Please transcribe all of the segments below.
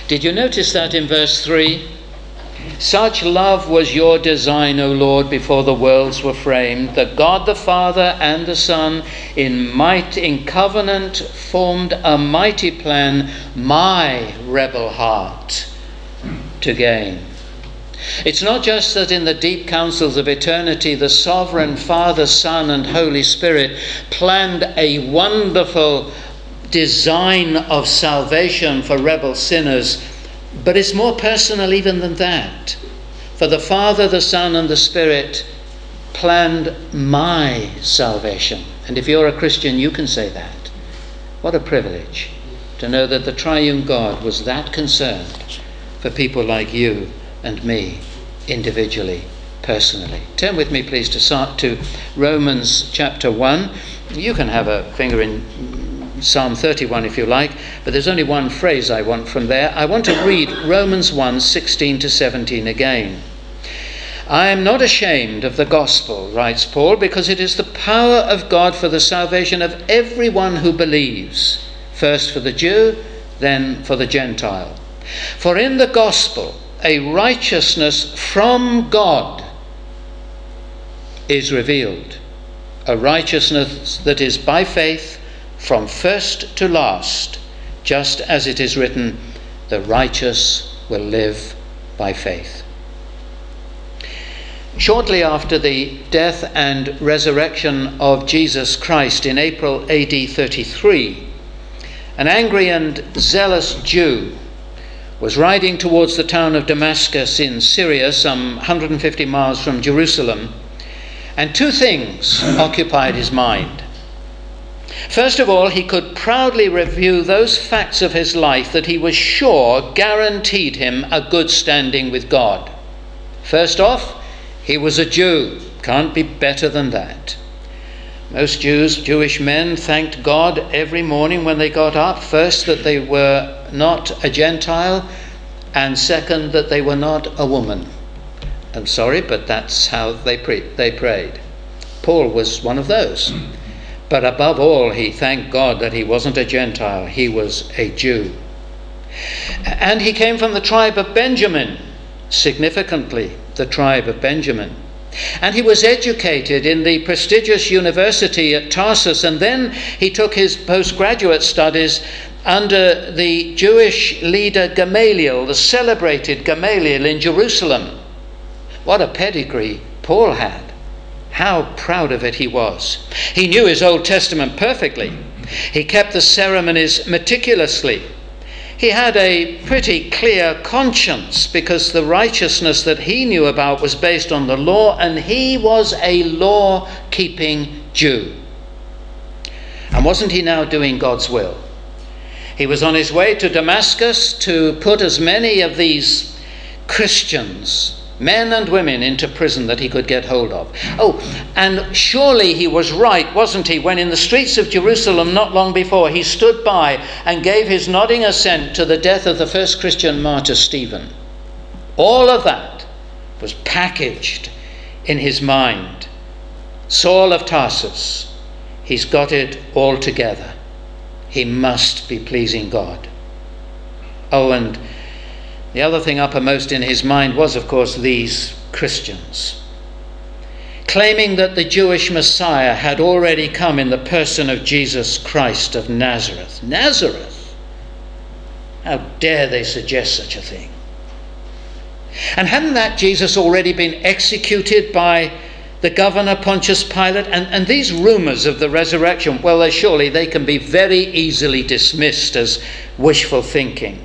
Did you notice that in verse 3? Such love was your design, O Lord, before the worlds were framed, that God the Father and the Son in covenant formed a mighty plan, my rebel heart to gain. It's not just that in the deep councils of eternity the sovereign Father, Son and Holy Spirit planned a wonderful design of salvation for rebel sinners, but it's more personal even than that. For the Father, the Son and the Spirit planned my salvation. And if you're a Christian, you can say that. What a privilege to know that the triune God was that concerned for people like you and me, individually, personally. Turn with me, please, to Romans chapter 1. You can have a finger in Psalm 31 if you like, but there's only one phrase I want from there. I want to read Romans 1, 16 to 17 again. I am not ashamed of the gospel, writes Paul, because it is the power of God for the salvation of everyone who believes, first for the Jew, then for the Gentile. For in the gospel, a righteousness from God is revealed, a righteousness that is by faith from first to last, just as it is written, the righteous will live by faith. Shortly after the death and resurrection of Jesus Christ in April AD 33, an angry and zealous Jew was riding towards the town of Damascus in Syria, some 150 miles from Jerusalem, and two things occupied his mind. First of all, he could proudly review those facts of his life that he was sure guaranteed him a good standing with God. First off, he was a Jew. Can't be better than that. Most Jewish men thanked God every morning when they got up. First, that they were not a Gentile, and second, that they were not a woman. I'm sorry, but that's how they prayed. Paul was one of those. But above all, he thanked God that he wasn't a Gentile, he was a Jew. And he came from the tribe of Benjamin, significantly the tribe of Benjamin. And he was educated in the prestigious university at Tarsus, and then he took his postgraduate studies under the Jewish leader Gamaliel, the celebrated Gamaliel in Jerusalem. What a pedigree Paul had. How proud of it he was. He knew his Old Testament perfectly. He kept the ceremonies meticulously. He had a pretty clear conscience because the righteousness that he knew about was based on the law, and he was a law-keeping Jew. And wasn't he now doing God's will? He was on his way to Damascus to put as many of these Christians, men and women, into prison that he could get hold of. Oh, and surely he was right, wasn't he, when in the streets of Jerusalem not long before he stood by and gave his nodding assent to the death of the first Christian martyr, Stephen. All of that was packaged in his mind. Saul of Tarsus, he's got it all together. He must be pleasing God. Oh, and the other thing uppermost in his mind was, of course, these Christians, claiming that the Jewish Messiah had already come in the person of Jesus Christ of Nazareth. Nazareth! How dare they suggest such a thing? And hadn't that Jesus already been executed by the governor Pontius Pilate? And these rumors of the resurrection, well, surely they can be very easily dismissed as wishful thinking.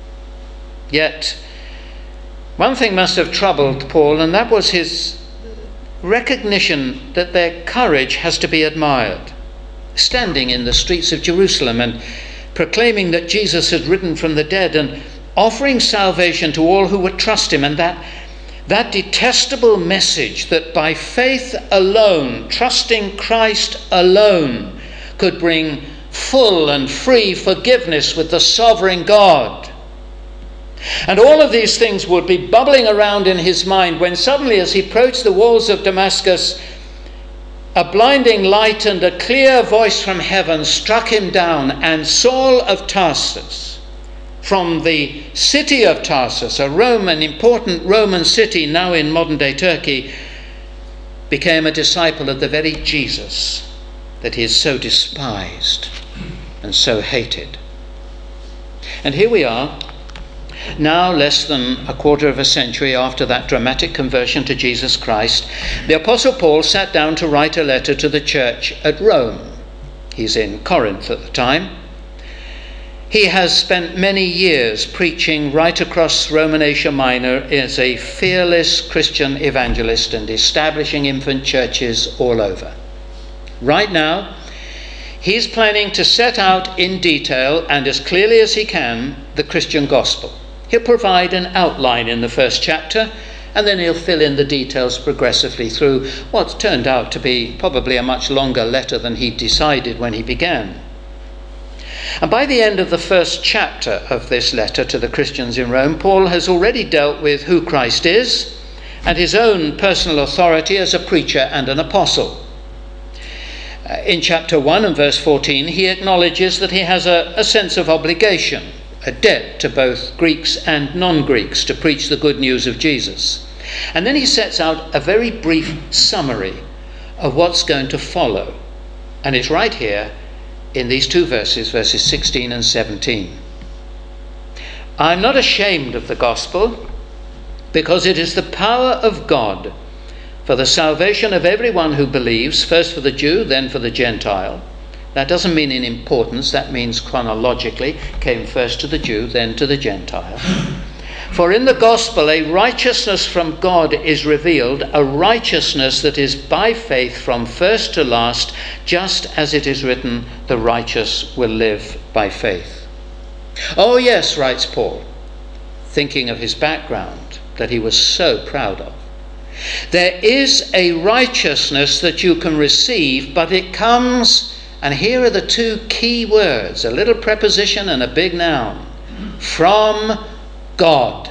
Yet, one thing must have troubled Paul, and that was his recognition that their courage has to be admired. Standing in the streets of Jerusalem and proclaiming that Jesus had risen from the dead and offering salvation to all who would trust him, and that detestable message that by faith alone, trusting Christ alone, could bring full and free forgiveness with the sovereign God. And all of these things would be bubbling around in his mind when suddenly, as he approached the walls of Damascus, a blinding light and a clear voice from heaven struck him down, and Saul of Tarsus, from the city of Tarsus, an important Roman city now in modern-day Turkey, became a disciple of the very Jesus that he is so despised and so hated. And here we are, now less than a quarter of a century after that dramatic conversion to Jesus Christ. The Apostle Paul sat down to write a letter to the church at Rome. He's in Corinth at the time. He has spent many years preaching right across Roman Asia Minor as a fearless Christian evangelist and establishing infant churches all over. Right now, he's planning to set out in detail and as clearly as he can the Christian gospel. He'll provide an outline in the first chapter, and then he'll fill in the details progressively through what turned out to be probably a much longer letter than he decided when he began. And by the end of the first chapter of this letter to the Christians in Rome, Paul has already dealt with who Christ is and his own personal authority as a preacher and an apostle. In chapter 1 and verse 14, he acknowledges that he has a sense of obligation, a debt to both Greeks and non-Greeks to preach the good news of Jesus. And then he sets out a very brief summary of what's going to follow. And it's right here in these two verses, verses 16 and 17. I'm not ashamed of the gospel, because it is the power of God for the salvation of everyone who believes, first for the Jew, then for the Gentile. That doesn't mean in importance, that means chronologically, came first to the Jew, then to the Gentile. For in the gospel a righteousness from God is revealed, a righteousness that is by faith from first to last, just as it is written, the righteous will live by faith. Oh yes, writes Paul, thinking of his background that he was so proud of. There is a righteousness that you can receive, but it comes, and here are the two key words, a little preposition and a big noun, from God.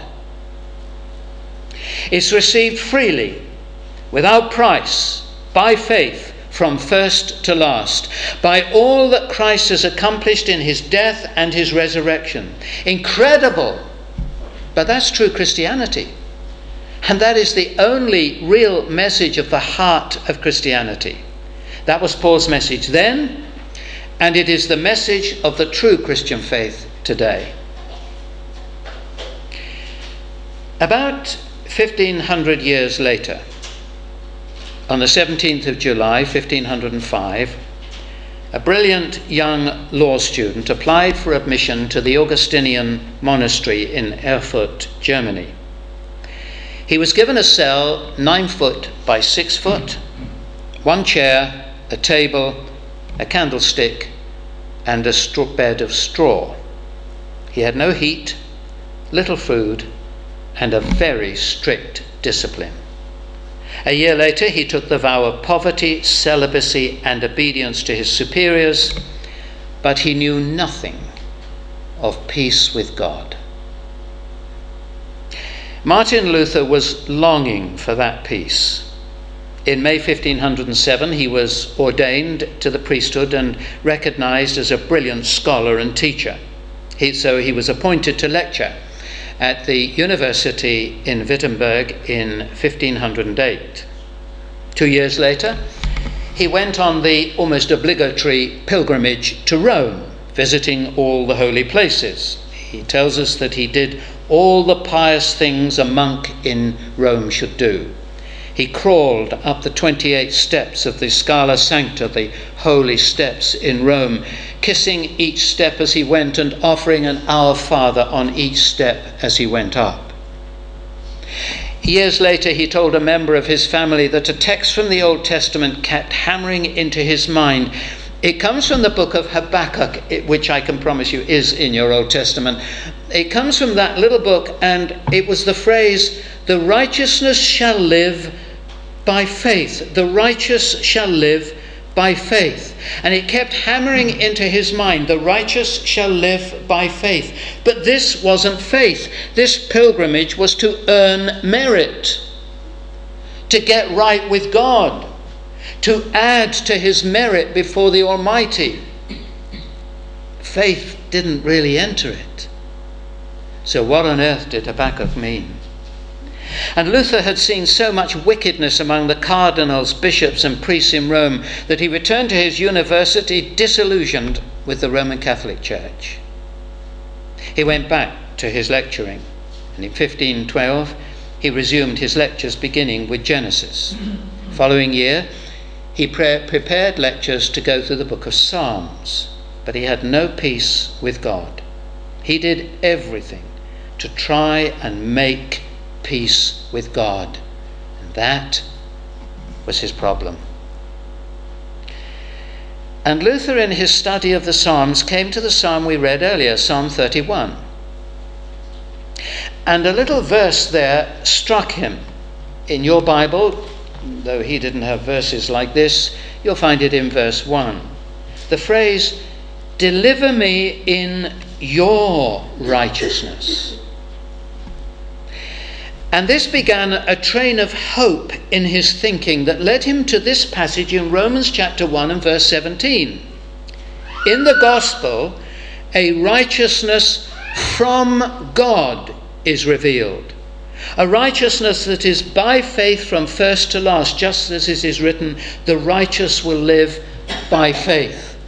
It's received freely, without price, by faith, from first to last, by all that Christ has accomplished in his death and his resurrection. Incredible, but that's true Christianity. And that is the only real message of the heart of Christianity. That was Paul's message then, and it is the message of the true Christian faith today. About 1500 years later, on the 17th of July, 1505, a brilliant young law student applied for admission to the Augustinian monastery in Erfurt, Germany. He was given a cell 9 foot by 6 foot, one chair, a table, a candlestick, and a bed of straw. He had no heat, little food, and a very strict discipline. A year later, he took the vow of poverty, celibacy, and obedience to his superiors, but he knew nothing of peace with God. Martin Luther was longing for that peace. In May 1507, he was ordained to the priesthood and recognized as a brilliant scholar and teacher. So he was appointed to lecture at the university in Wittenberg in 1508. 2 years later, he went on the almost obligatory pilgrimage to Rome, visiting all the holy places. He tells us that he did all the pious things a monk in Rome should do. He crawled up the 28 steps of the Scala Sancta, the holy steps in Rome, kissing each step as he went and offering an Our Father on each step as he went up. Years later, he told a member of his family that a text from the Old Testament kept hammering into his mind. It comes from the book of Habakkuk, which I can promise you is in your Old Testament. It comes from that little book, and it was the phrase, the righteousness shall live by faith. The righteous shall live by faith. And it kept hammering into his mind, the righteous shall live by faith. But this wasn't faith. This pilgrimage was to earn merit, to get right with God, to add to his merit before the Almighty. Faith didn't really enter it. So what on earth did Habakkuk mean? And Luther had seen so much wickedness among the cardinals, bishops and priests in Rome that he returned to his university disillusioned with the Roman Catholic Church. He went back to his lecturing, and in 1512 he resumed his lectures beginning with Genesis. Following year he prepared lectures to go through the book of Psalms, but he had no peace with God. He did everything to try and make peace with God, and that was his problem. And Luther, in his study of the Psalms, came to the psalm we read earlier, Psalm 31. And a little verse there struck him. In your Bible, though he didn't have verses like this, you'll find it in verse 1. The phrase, "Deliver me in your righteousness." And this began a train of hope in his thinking that led him to this passage in Romans chapter 1 and verse 17. In the gospel, a righteousness from God is revealed. A righteousness that is by faith from first to last, just as it is written, the righteous will live by faith.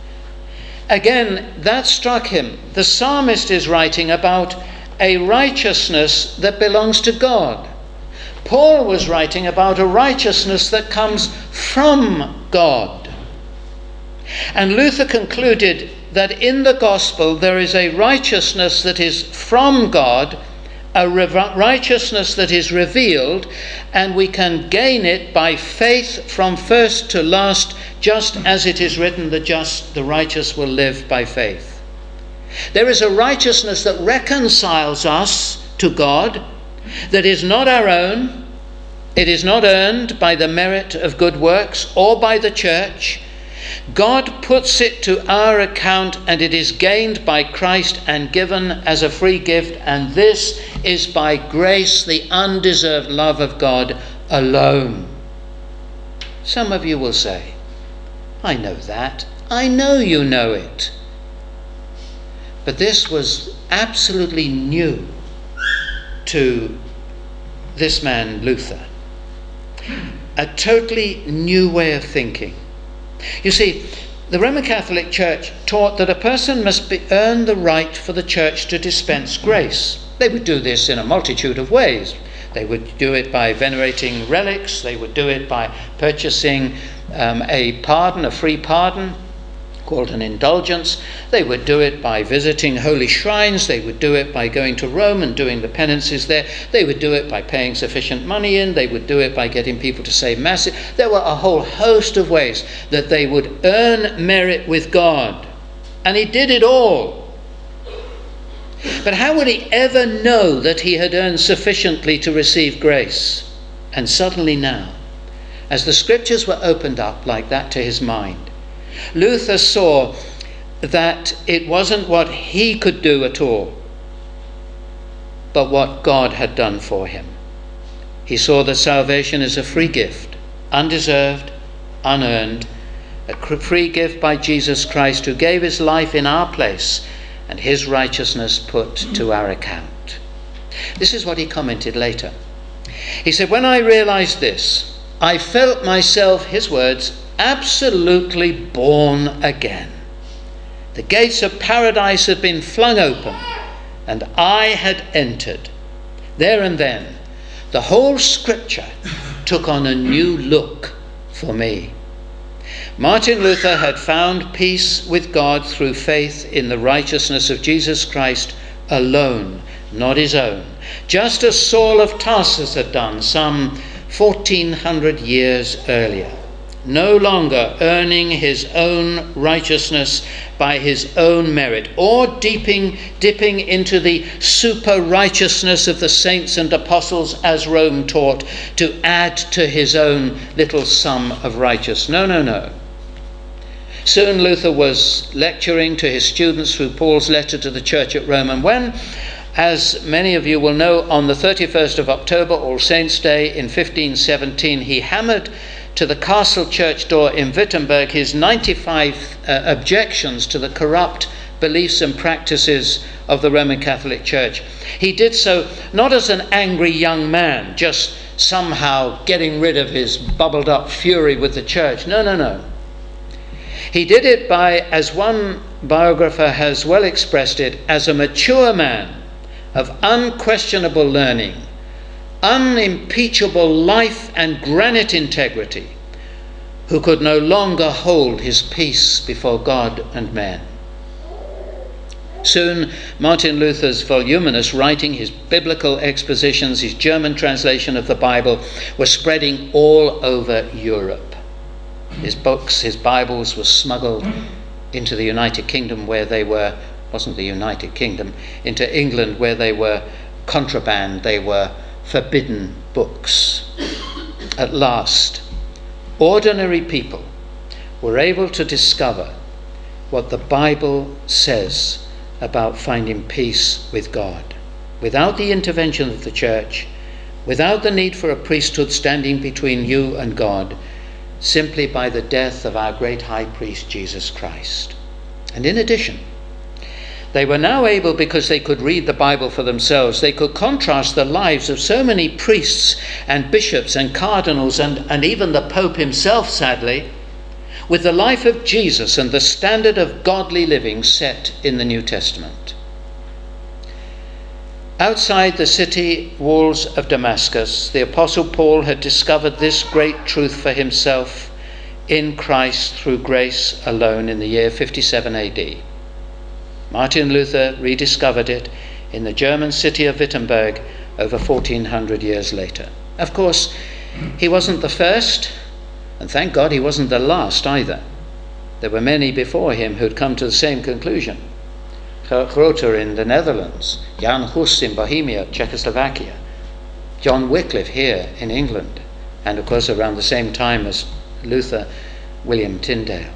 Again, that struck him. The psalmist is writing about a righteousness that belongs to God. Paul was writing about a righteousness that comes from God. And Luther concluded that in the gospel there is a righteousness that is from God, a righteousness that is revealed, and we can gain it by faith from first to last, just as it is written, the righteous will live by faith. There is a righteousness that reconciles us to God, that is not our own. It is not earned by the merit of good works or by the church. God puts it to our account, and it is gained by Christ and given as a free gift, and this is by grace, the undeserved love of God alone. Some of you will say, I know that. I know you know it. But this was absolutely new to this man, Luther. A totally new way of thinking. You see, the Roman Catholic Church taught that a person must earn the right for the church to dispense grace. They would do this in a multitude of ways. They would do it by venerating relics. They would do it by purchasing a pardon, a free pardon, called an indulgence. They would do it by visiting holy shrines. They would do it by going to Rome and doing the penances there. They would do it by paying sufficient money in. They would do it by getting people to say mass. There were a whole host of ways that they would earn merit with God. And he did it all. But how would he ever know that he had earned sufficiently to receive grace? And suddenly now, as the scriptures were opened up like that to his mind, Luther saw that it wasn't what he could do at all, but what God had done for him. He saw that salvation is a free gift, undeserved, unearned, a free gift by Jesus Christ, who gave his life in our place and his righteousness put to our account. This is what he commented later. He said, when I realized this, I felt myself, his words, absolutely born again. The gates of paradise had been flung open, and I had entered. There and then, the whole scripture took on a new look for me. Martin Luther had found peace with God through faith in the righteousness of Jesus Christ alone, not his own, just as Saul of Tarsus had done some 1400 years earlier. No longer earning his own righteousness by his own merit, or dipping into the super righteousness of the saints and apostles as Rome taught, to add to his own little sum of righteousness. No. Soon Luther was lecturing to his students through Paul's letter to the church at Rome, and when, as many of you will know, on the 31st of October, All Saints' Day in 1517, he hammered to the castle church door in Wittenberg his 95 objections to the corrupt beliefs and practices of the Roman Catholic Church. He did so not as an angry young man, just somehow getting rid of his bubbled up fury with the church. No. He did it by, as one biographer has well expressed it, as a mature man of unquestionable learning, unimpeachable life and granite integrity, who could no longer hold his peace before God and men. Soon, Martin Luther's voluminous writing, his biblical expositions, his German translation of the Bible, were spreading all over Europe. His books, his Bibles were smuggled into the United Kingdom, where they were, wasn't the United Kingdom, into England, where they were contraband, they were forbidden books. At last, ordinary people were able to discover what the Bible says about finding peace with God, without the intervention of the church, without the need for a priesthood standing between you and God, simply by the death of our great high priest Jesus Christ. And in addition, they were now able, because they could read the Bible for themselves, they could contrast the lives of so many priests and bishops and cardinals and even the Pope himself, sadly, with the life of Jesus and the standard of godly living set in the New Testament. Outside the city walls of Damascus, the Apostle Paul had discovered this great truth for himself in Christ through grace alone in the year 57 AD. Martin Luther rediscovered it in the German city of Wittenberg over 1400 years later. Of course, he wasn't the first, and thank God he wasn't the last either. There were many before him who'd come to the same conclusion. Groote in the Netherlands, Jan Hus in Bohemia, Czechoslovakia, John Wycliffe here in England, and of course around the same time as Luther, William Tyndale.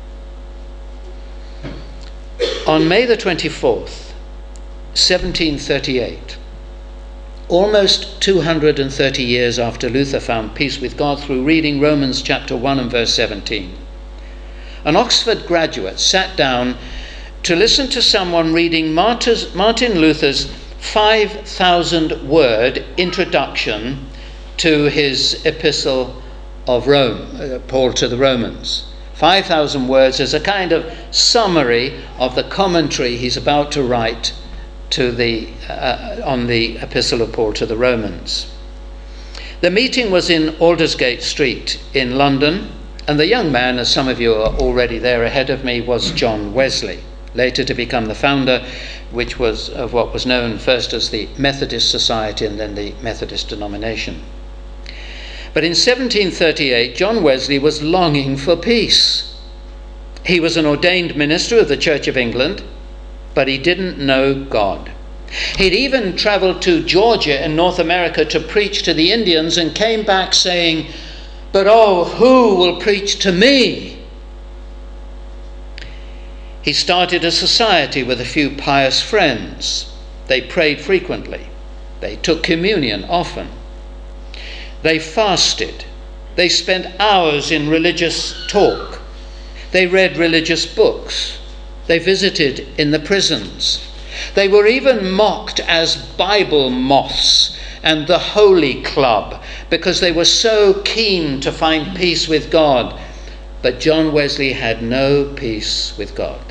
On May the 24th, 1738, almost 230 years after Luther found peace with God through reading Romans chapter 1 and verse 17, an Oxford graduate sat down to listen to someone reading Martin Luther's 5,000-word introduction to his epistle of Rome, Paul to the Romans. 5,000 words as a kind of summary of the commentary he's about to write to on the epistle of Paul to the Romans. The meeting was in Aldersgate Street in London, and the young man, as some of you are already there ahead of me, was John Wesley, later to become the founder of what was known first as the Methodist Society and then the Methodist denomination. But in 1738, John Wesley was longing for peace. He was an ordained minister of the Church of England, but he didn't know God. He'd even traveled to Georgia in North America to preach to the Indians and came back saying, "But oh, who will preach to me?" He started a society with a few pious friends. They prayed frequently. They took communion often. They fasted. They spent hours in religious talk. They read religious books. They visited in the prisons. They were even mocked as Bible moths and the Holy Club because they were so keen to find peace with God. But John Wesley had no peace with God.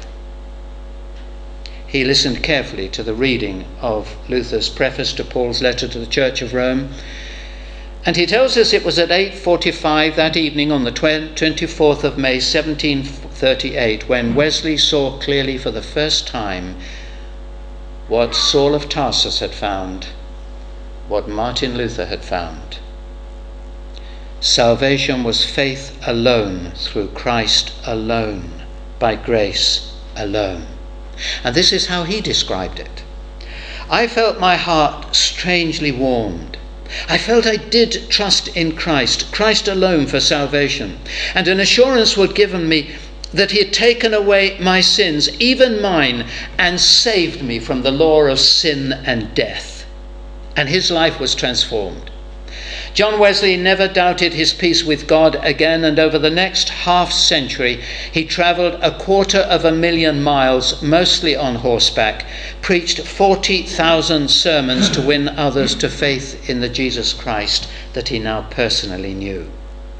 He listened carefully to the reading of Luther's preface to Paul's letter to the Church of Rome. And he tells us it was at 8:45 that evening on the 24th of May 1738 when Wesley saw clearly for the first time what Saul of Tarsus had found, what Martin Luther had found. Salvation was faith alone, through Christ alone, by grace alone. And this is how he described it. I felt my heart strangely warmed. I felt I did trust in Christ, Christ alone for salvation, and an assurance was given me that he had taken away my sins, even mine, and saved me from the law of sin and death. And his life was transformed. John Wesley never doubted his peace with God again, and over the next half-century he travelled 250,000 miles, mostly on horseback, preached 40,000 sermons to win others to faith in the Jesus Christ that he now personally knew.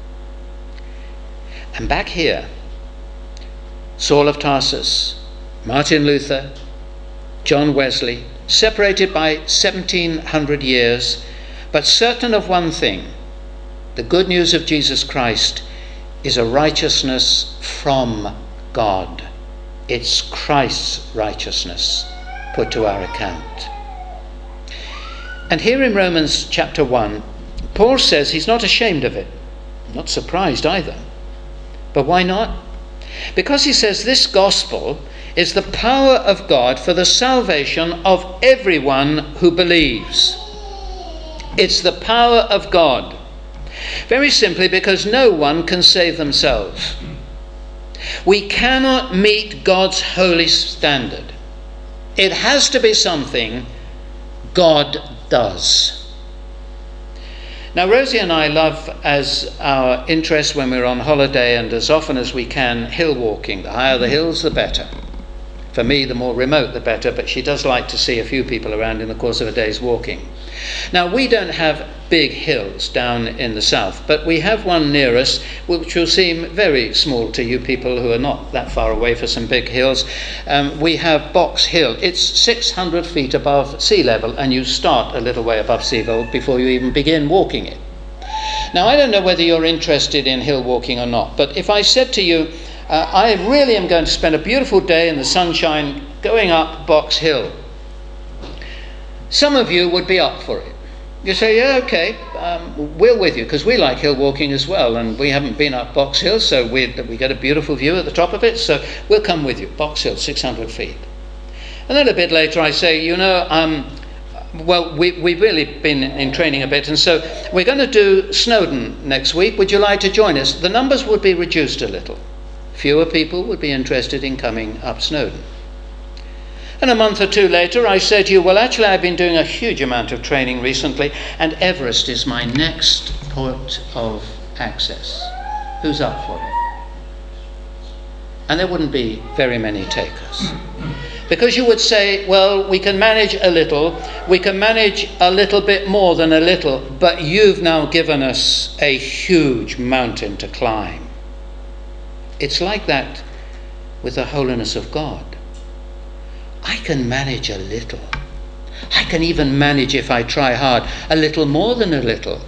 And back here, Saul of Tarsus, Martin Luther, John Wesley, separated by 1700 years, but certain of one thing: the good news of Jesus Christ is a righteousness from God. It's Christ's righteousness put to our account. And here in Romans chapter 1, Paul says he's not ashamed of it. Not surprised either. But why not? Because he says this gospel is the power of God for the salvation of everyone who believes. It's the power of God. Very simply, because no one can save themselves. We cannot meet God's holy standard. It has to be something God does. Now, Rosie and I love, as our interest when we're on holiday and as often as we can, hill walking. The higher the hills, the better. For me, the more remote, the better, but she does like to see a few people around in the course of a day's walking. Now, we don't have big hills down in the south, but we have one near us which will seem very small to you people who are not that far away for some big hills. We have Box Hill. It's 600 feet above sea level, and you start a little way above sea level before you even begin walking it. Now, I don't know whether you're interested in hill walking or not, but if I said to you, I really am going to spend a beautiful day in the sunshine going up Box Hill, some of you would be up for it. You say, yeah, okay, we're with you, because we like hill walking as well, and we haven't been up Box Hill, so we get a beautiful view at the top of it, so we'll come with you. Box Hill, 600 feet. And then a bit later I say, well, we've really been in training a bit, and so we're going to do Snowdon next week. Would you like to join us? The numbers would be reduced a little. Fewer people would be interested in coming up Snowdon. And a month or two later, I said to you, well, actually, I've been doing a huge amount of training recently, and Everest is my next port of access. Who's up for it? And there wouldn't be very many takers. Because you would say, well, we can manage a little bit more than a little, but you've now given us a huge mountain to climb. It's like that with the holiness of God. I can manage a little. I can even manage, if I try hard, a little more than a little.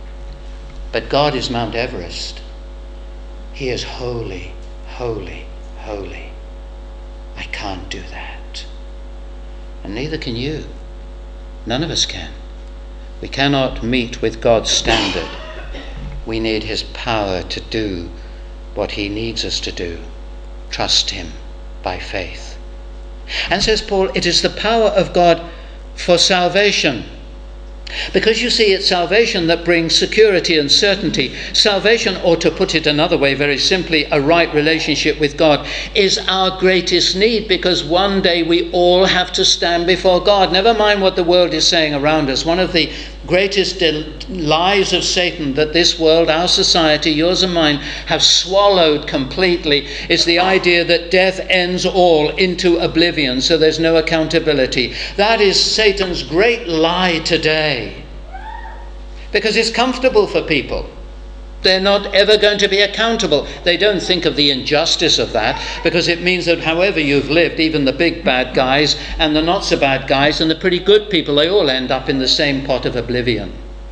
But God is Mount Everest. He is holy, holy, holy. I can't do that. And neither can you. None of us can. We cannot meet with God's standard. We need his power to do what he needs us to do. Trust him by faith. And says Paul, it is the power of God for salvation. Because you see, it's salvation that brings security and certainty. Salvation, or to put it another way, very simply, a right relationship with God, is our greatest need, because one day we all have to stand before God. Never mind what the world is saying around us. One of the greatest lies of Satan that this world, our society, yours and mine, have swallowed completely is the idea that death ends all into oblivion, so there's no accountability. That is Satan's great lie today, because it's comfortable for people. They're not ever going to be accountable. They don't think of the injustice of that, because it means that however you've lived, even the big bad guys and the not so bad guys and the pretty good people, they all end up in the same pot of oblivion.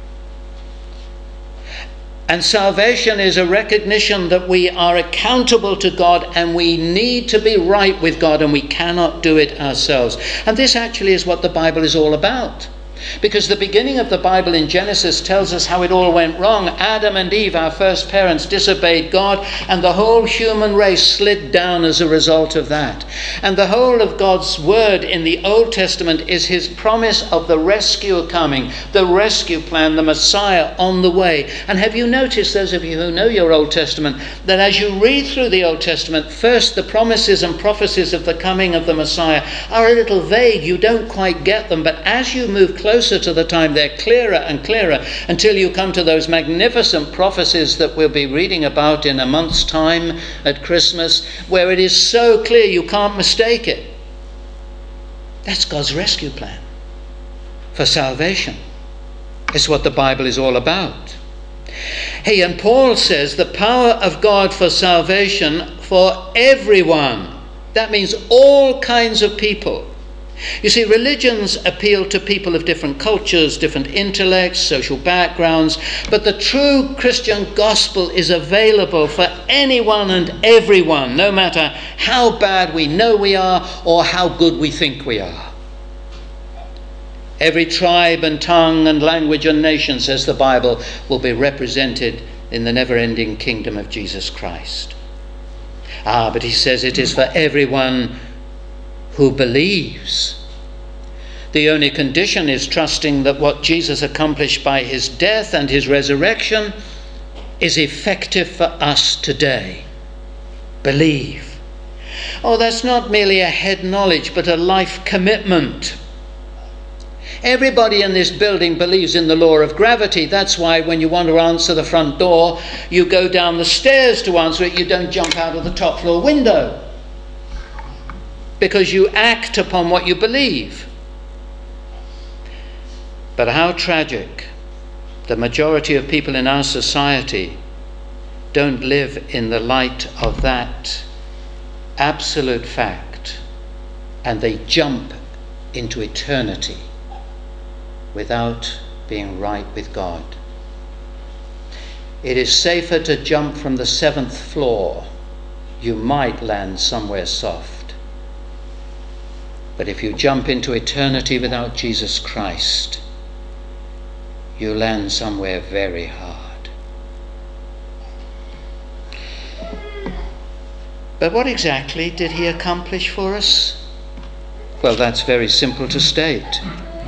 And salvation is a recognition that we are accountable to God, and we need to be right with God, and we cannot do it ourselves. And this actually is what the Bible is all about. Because the beginning of the Bible in Genesis tells us how it all went wrong. Adam and Eve, our first parents, disobeyed God, and the whole human race slid down as a result of that. And the whole of God's word in the Old Testament is his promise of the rescue coming, the rescue plan, the Messiah on the way. And have you noticed, those of you who know your Old Testament, that as you read through the Old Testament, first the promises and prophecies of the coming of the Messiah are a little vague. You don't quite get them. But as you move closer closer to the time, they're clearer and clearer, until you come to those magnificent prophecies that we'll be reading about in a month's time at Christmas, where it is so clear you can't mistake it. That's God's rescue plan for salvation. It's what the Bible is all about. Hey, and Paul says the power of God for salvation for everyone. That means all kinds of people. You see, religions appeal to people of different cultures, different intellects, social backgrounds, but the true Christian gospel is available for anyone and everyone, no matter how bad we know we are or how good we think we are. Every tribe and tongue and language and nation, says the Bible, will be represented in the never-ending kingdom of Jesus Christ. But he says it is for everyone who believes. The only condition is trusting that what Jesus accomplished by his death and his resurrection is effective for us today. Believe. Oh, that's not merely a head knowledge, but a life commitment. Everybody in this building believes in the law of gravity. That's why when you want to answer the front door, you go down the stairs to answer it. You don't jump out of the top floor window. Because you act upon what you believe. But how tragic. The majority of people in our society don't live in the light of that absolute fact. And they jump into eternity without being right with God. It is safer to jump from the 7th floor. You might land somewhere soft. But if you jump into eternity without Jesus Christ, you land somewhere very hard. But what exactly did he accomplish for us? Well, that's very simple to state.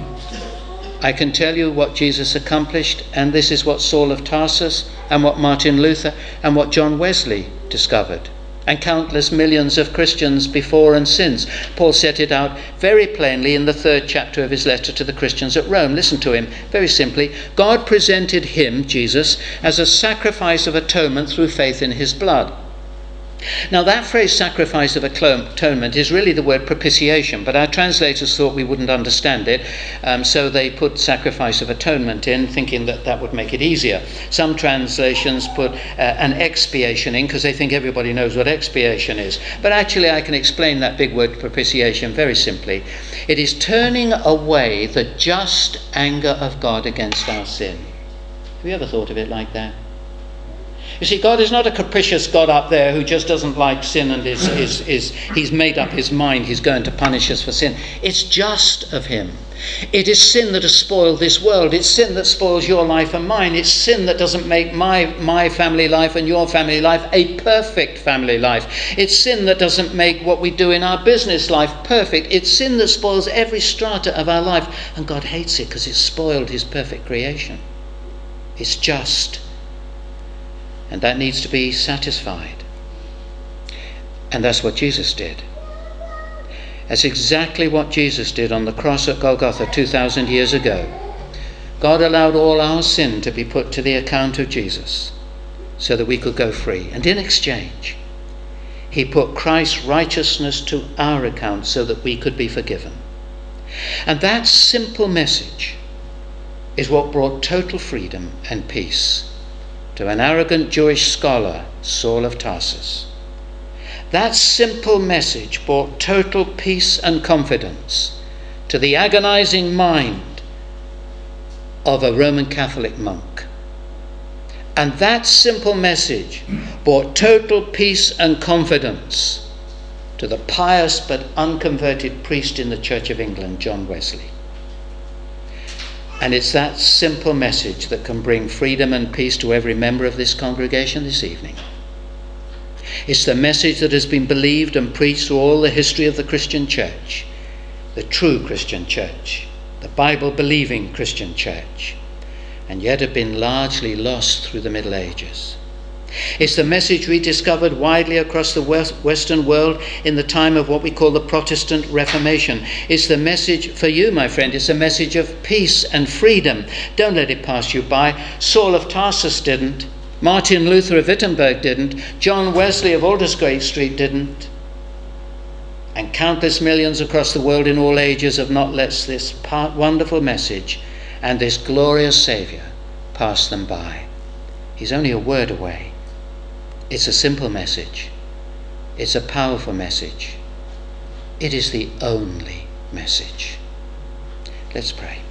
I can tell you what Jesus accomplished, and this is what Saul of Tarsus and what Martin Luther and what John Wesley discovered, and countless millions of Christians before and since. Paul set it out very plainly in the 3rd chapter of his letter to the Christians at Rome. Listen to him very simply. God presented him, Jesus, as a sacrifice of atonement through faith in his blood. Now that phrase sacrifice of atonement is really the word propitiation, but our translators thought we wouldn't understand it, so they put sacrifice of atonement in, thinking that that would make it easier. Some translations put an expiation in, because they think everybody knows what expiation is. But actually I can explain that big word propitiation very simply. It is turning away the just anger of God against our sin. Have you ever thought of it like that? You see, God is not a capricious God up there who just doesn't like sin and he's made up his mind he's going to punish us for sin. It's just of him. It is sin that has spoiled this world. It's sin that spoils your life and mine. It's sin that doesn't make my family life and your family life a perfect family life. It's sin that doesn't make what we do in our business life perfect. It's sin that spoils every strata of our life. And God hates it because it's spoiled his perfect creation. It's just. And that needs to be satisfied. And that's what Jesus did. That's exactly what Jesus did on the cross at Golgotha 2,000 years ago. God allowed all our sin to be put to the account of Jesus so that we could go free. And in exchange, he put Christ's righteousness to our account so that we could be forgiven. And that simple message is what brought total freedom and peace to an arrogant Jewish scholar, Saul of Tarsus. That simple message brought total peace and confidence to the agonizing mind of a Roman Catholic monk. And that simple message brought total peace and confidence to the pious but unconverted priest in the Church of England, John Wesley. And it's that simple message that can bring freedom and peace to every member of this congregation this evening. It's the message that has been believed and preached through all the history of the Christian church, the true Christian church, the Bible-believing Christian church, and yet have been largely lost through the Middle Ages. It's the message rediscovered widely across the Western world in the time of what we call the Protestant Reformation. It's the message for you, my friend. It's a message of peace and freedom. Don't let it pass you by. Saul of Tarsus didn't. Martin Luther of Wittenberg didn't. John Wesley of Aldersgate Street didn't. And countless millions across the world in all ages have not let this wonderful message and this glorious Saviour pass them by. He's only a word away. It's a simple message. It's a powerful message. It is the only message. Let's pray.